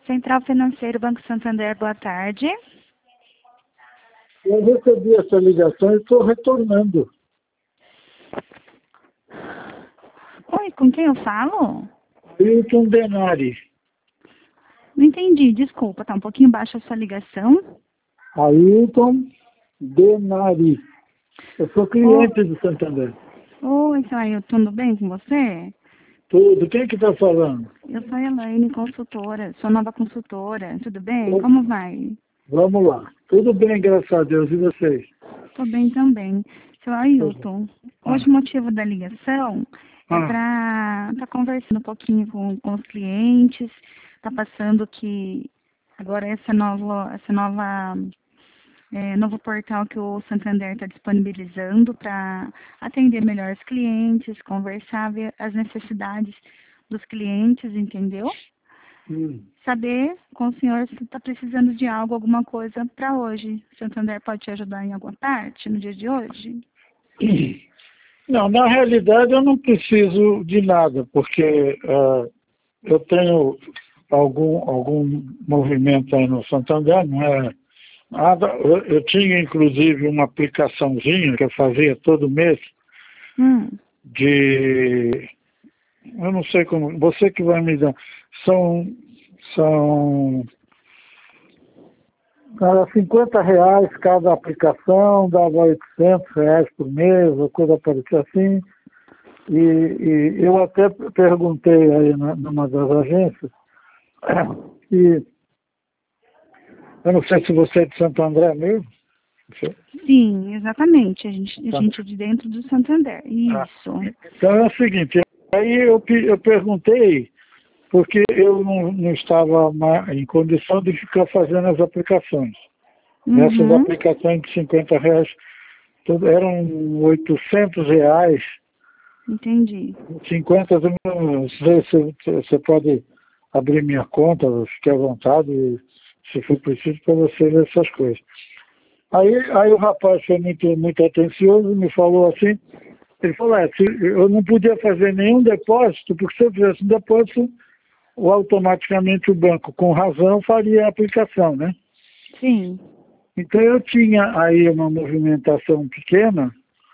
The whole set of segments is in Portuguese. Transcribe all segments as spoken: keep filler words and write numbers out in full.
Central Financeiro, Banco Santander, boa tarde. Eu recebi essa ligação e estou retornando. Oi, com quem eu falo? Hilton Denari. Não entendi, desculpa, tá um pouquinho baixa a sua ligação. Hilton Denari. Eu sou cliente do Santander. Oi, seu Ailton, tudo bem com você? Tudo. Quem que está falando? Eu sou a Elaine, consultora, sou nova consultora. Tudo bem? Oi. Como vai? Vamos lá. Tudo bem, graças a Deus. E vocês? Tô bem também. Seu Ailton, Ah. hoje o motivo da ligação é Ah. para estar conversando um pouquinho com, com os clientes, tá passando que agora essa nova, essa nova É, novo portal que o Santander está disponibilizando para atender melhor os clientes, conversar, ver as necessidades dos clientes, entendeu? Hum. Saber com o senhor se está precisando de algo, alguma coisa para hoje. O Santander pode te ajudar em alguma parte no dia de hoje? Não, na realidade eu não preciso de nada, porque uh, eu tenho algum, algum movimento aí no Santander, não é nada. Eu, eu tinha inclusive uma aplicaçãozinha que eu fazia todo mês Hum. de, eu não sei como, você que vai me dar, são, são era cinquenta reais cada aplicação, dava oitocentos reais por mês, ou coisa parecida assim. E, e eu até perguntei aí na, numa das agências, e eu não sei se você é de Santo André mesmo. Sim, exatamente. A gente, a gente é de dentro do Santander. Isso. Ah, então é o seguinte, aí eu, eu perguntei, porque eu não, não estava em condição de ficar fazendo as aplicações. Uhum. Essas aplicações de cinquenta reais tudo, eram oitocentos reais. Entendi. cinquenta, não sei se você pode abrir minha conta, fique à vontade, se for preciso, para você ver essas coisas. Aí, aí o rapaz foi muito, muito atencioso, me falou assim, ele falou, é, eu não podia fazer nenhum depósito, porque se eu fizesse um depósito, ou automaticamente o banco, com razão, faria a aplicação, né? Sim. Então eu tinha aí uma movimentação pequena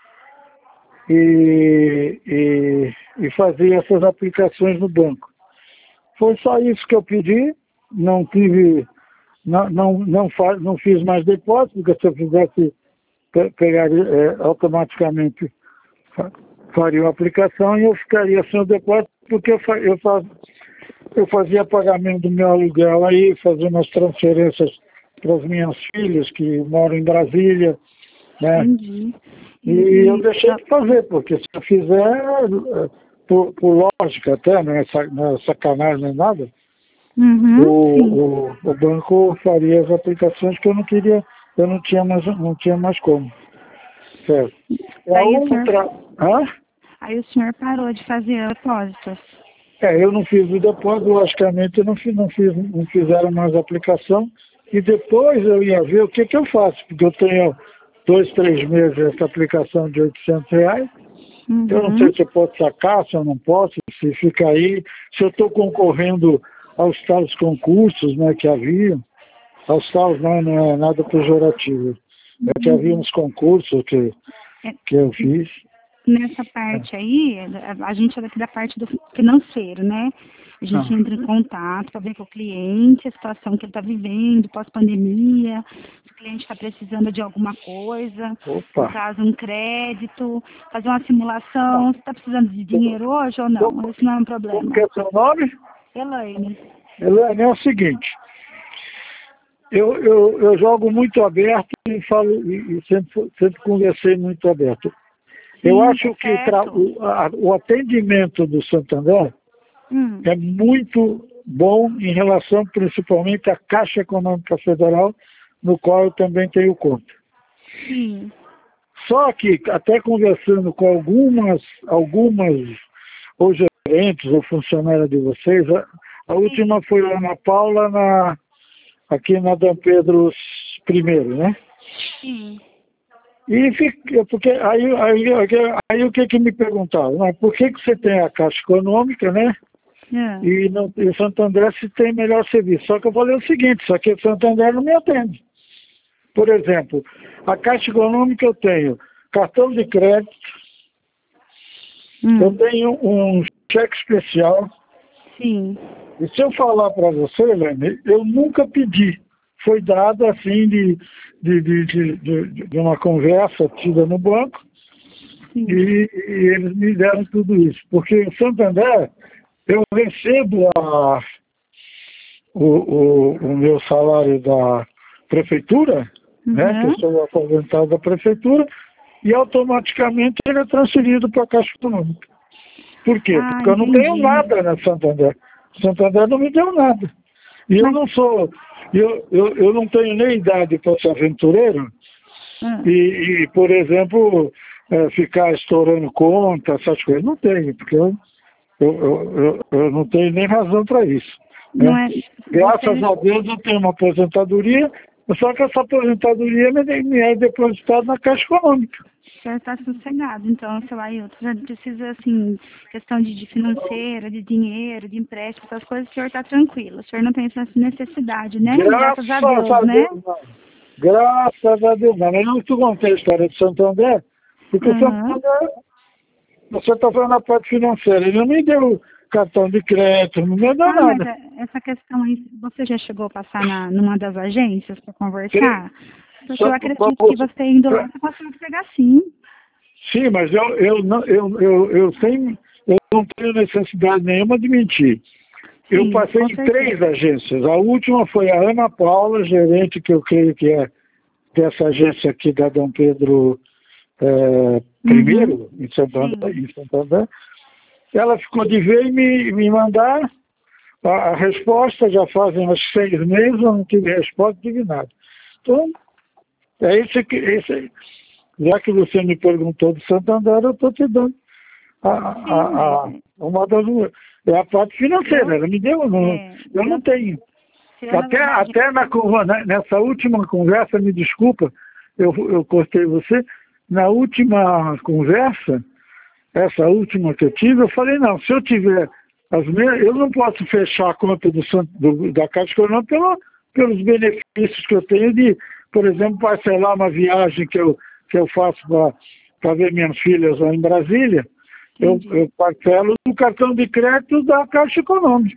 e, e, e fazia essas aplicações no banco. Foi só isso que eu pedi, não tive, não, não, não, fa, não fiz mais depósito, porque se eu fizesse, pe, pegar é, automaticamente faria a aplicação e eu ficaria sem o depósito, porque eu, eu, faz, eu fazia pagamento do meu aluguel aí, fazia umas transferências para as minhas filhas que moram em Brasília, né? Entendi. E, e eu deixei de fazer, porque se eu fizer, por, por lógica até, não é, não é sacanagem nem nada, uhum, o, o, o banco faria as aplicações que eu não queria, eu não tinha mais, não tinha mais como. Certo. A Aí, outra... o senhor... Hã? Aí o senhor parou de fazer depósitos. É, eu não fiz o depósito, logicamente eu não, fiz, não, fiz, não fizeram mais aplicação, e depois eu ia ver o que, que eu faço, porque eu tenho dois, três meses essa aplicação de oitocentos reais, Uhum. eu não sei se eu posso sacar, se eu não posso, se fica aí, se eu estou concorrendo aos tais concursos, né, que havia, aos tais não, não é nada pejorativo, é que havia uns concursos que, que eu fiz. Nessa parte aí, a gente é daqui da parte do financeiro, né? A gente Ah. entra em contato para ver com o cliente, a situação que ele está vivendo, pós-pandemia, se o cliente está precisando de alguma coisa, Opa. no caso um crédito, fazer uma simulação, se está precisando de dinheiro hoje ou não, esse não é um problema. Como que é seu nome? Elaine. Elaine, é o seguinte, eu, eu, eu jogo muito aberto e falo, e, e sempre, sempre conversei muito aberto. Sim, eu acho tá que tra, o, a, o atendimento do Santander hum. é muito bom em relação principalmente à Caixa Econômica Federal, no qual eu também tenho conta. Sim. Só que, até conversando com algumas, algumas ou gerentes ou funcionárias de vocês, a, a última foi a Ana Paula, na, aqui na Dom Pedro primeiro, né? Sim. E fica, porque aí, aí, aí, aí o que que me perguntaram? Não, por que que você tem a Caixa Econômica, né? É. E no, em Santo André se tem melhor serviço. Só que eu falei o seguinte, só que Santo André não me atende. Por exemplo, a Caixa Econômica eu tenho cartão de crédito, Hum. eu tenho um cheque especial. Sim. E se eu falar para você, Helene, eu nunca pedi. Foi dado assim de, de, de, de, de, de uma conversa tida no banco e, e eles me deram tudo isso. Porque em Santo André eu recebo a, o, o, o meu salário da prefeitura, uhum. né, que eu sou aposentado da prefeitura, e automaticamente ele é transferido para a Caixa Econômica. Por quê? Ah, Porque eu não entendi. tenho nada na Santander. Santander não me deu nada. E eu Mas... não sou, eu, eu, eu não tenho nem idade para ser aventureiro Hum. e, e, por exemplo, é, ficar estourando conta, essas coisas. Não tenho, porque eu, eu, eu, eu, eu não tenho nem razão para isso. Né? Não é... Graças Você... a Deus eu tenho uma aposentadoria, só que essa aposentadoria me, me é depositada na Caixa Econômica. O senhor está sossegado, então, seu Ailton. O senhor precisa, assim, questão de, de financeira, de dinheiro, de empréstimo, essas coisas, o senhor está tranquilo. O senhor não tem essa necessidade, né? Graças, Graças a Deus, a né? Deus, não. Graças a Deus, não. Eu não te contei a história de Santo André, porque Uhum. Santo André, você está falando da parte financeira, ele não me deu cartão de crédito, não me deu Ah, nada. mas é- essa questão aí, você já chegou a passar na, numa das agências para conversar? Porque Só eu pra- acredito pra que você- você indo lá, pra- você consegue pegar sim. Sim, mas eu, eu, não, eu, eu, eu, tenho, eu não tenho necessidade nenhuma de mentir. Eu Sim, passei com em certeza. três agências. A última foi a Ana Paula, gerente, que eu creio que é dessa agência aqui da Dom Pedro é, primeiro, Uhum. em Santo André, Sim. em Santo André. Ela ficou de ver e me, me mandar a, a resposta, já fazem uns seis meses, eu não tive resposta, não tive nada. Então, é isso que, esse, já que você me perguntou de Santo André, eu estou te dando a, Sim, a, a, mas uma das, é a parte financeira, eu, ela me deu, não, é, eu não eu, tenho. se eu, na Até, verdade, até na, conver- né, nessa última conversa, me desculpa, eu, eu cortei você, na última conversa, essa última que eu tive, eu falei, não, se eu tiver as minhas, eu não posso fechar a conta do, San- do, da Caixa Econômica pelo, pelos benefícios que eu tenho de, por exemplo, parcelar uma viagem que eu, que eu faço para ver minhas filhas lá em Brasília, eu, entendi. eu parcelo no cartão de crédito da Caixa Econômica.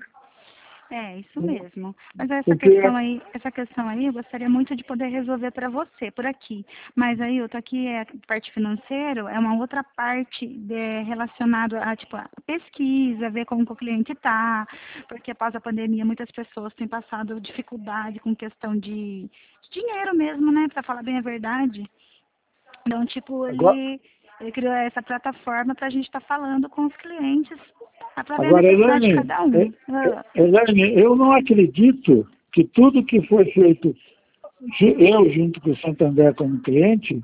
É, isso mesmo. Mas essa Porque questão aí, essa questão aí, eu gostaria muito de poder resolver para você, por aqui. Mas aí, eu tô aqui, é a parte financeira, é uma outra parte de, relacionada a, tipo, a pesquisa, ver como que o cliente está, porque após a pandemia, muitas pessoas têm passado dificuldade com questão de dinheiro mesmo, né, para falar bem a verdade. Então, tipo, agora, ele, ele criou essa plataforma para a gente estar falando com os clientes, para ver a agora necessidade de Elaine, cada um. eh, Ah. Elaine, eu não acredito que tudo que foi feito, ju- eu junto com o Santander como cliente,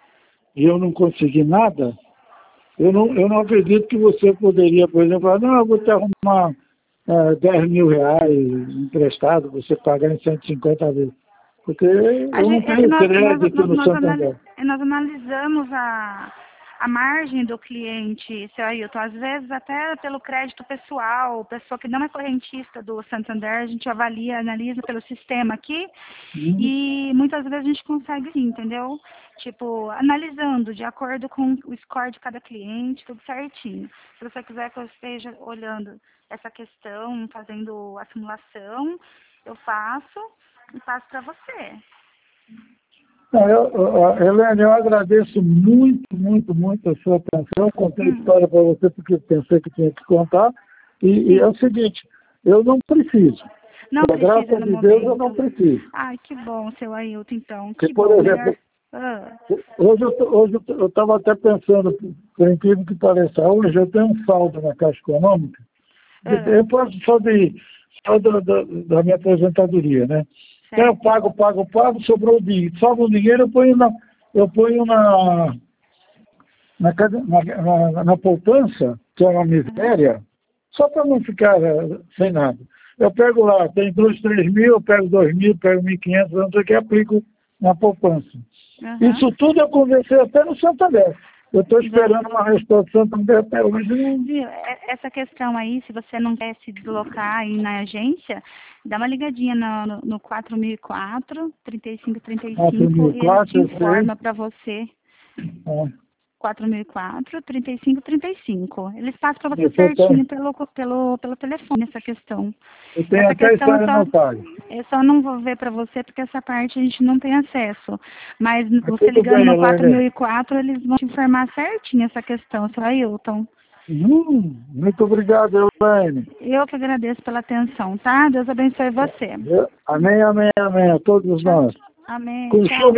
e eu não consegui nada, eu não, eu não acredito que você poderia, por exemplo, falar, não, eu vou te arrumar eh, dez mil reais emprestado, você pagar em cento e cinquenta vezes. Porque A eu não gente, é que tenho nós, nós, crédito nós, no nós, anali- Santander. nós analisamos a, a margem do cliente, seu Ailton. Às vezes, até pelo crédito pessoal, pessoa que não é correntista do Santander, a gente avalia, analisa pelo sistema aqui Hum. e muitas vezes a gente consegue sim, entendeu? Tipo, analisando de acordo com o score de cada cliente, tudo certinho. Se você quiser que eu esteja olhando essa questão, fazendo a simulação, eu faço e passo para você. Não, eu, eu, Helene, eu agradeço muito, muito, muito a sua atenção. Eu contei a Hum, história para você porque pensei que tinha que contar. E, e é sim. o seguinte, eu não preciso. Não Por precisa graça no de Deus, eu não momento. preciso. Ai, que bom, seu Ailton, então. Porque, Que por bom, melhor. exemplo, Ah, hoje eu tô- hoje eu estava até pensando, por incrível que pareça, hoje eu tenho um saldo na Caixa Econômica, de- ah, eu posso só, de, só da, da, da minha aposentadoria, né? Então eu certo. pago, pago, pago, sobrou o dinheiro. Sobra o dinheiro, eu ponho na, eu ponho na, na, cade- na, na, na poupança, que é uma miséria, só para não ficar eh, sem nada. Eu pego lá, tem dois, três mil, eu pego dois mil, pego mil e quinhentos, não sei o que, aplico na poupança. Aham. Isso tudo eu conversei até no Santander. Eu estou esperando uma resposta do Santander até hoje. Não... Viu? Essa questão aí, se você não quer se deslocar aí na agência, dá uma ligadinha no, no, no quatro mil e quatro, trinta e cinco trinta e cinco e ele te informa para você. É. quatro mil e quatro, trinta e cinco trinta e cinco. Eles passam para você Eu certinho tenho... pelo, pelo, pelo telefone essa questão. Eu tenho Essa até questão história eu só, notária. eu só não vou ver para você porque essa parte a gente não tem acesso. Mas Mas você tudo ligando bem, no Elaine. quatro mil e quatro, eles vão te informar certinho essa questão, seu Ailton. Hum, muito obrigado, Elaine. Eu que agradeço pela atenção, tá? Deus abençoe você. Amém, amém, amém. A todos nós. Amém. Com Tchau.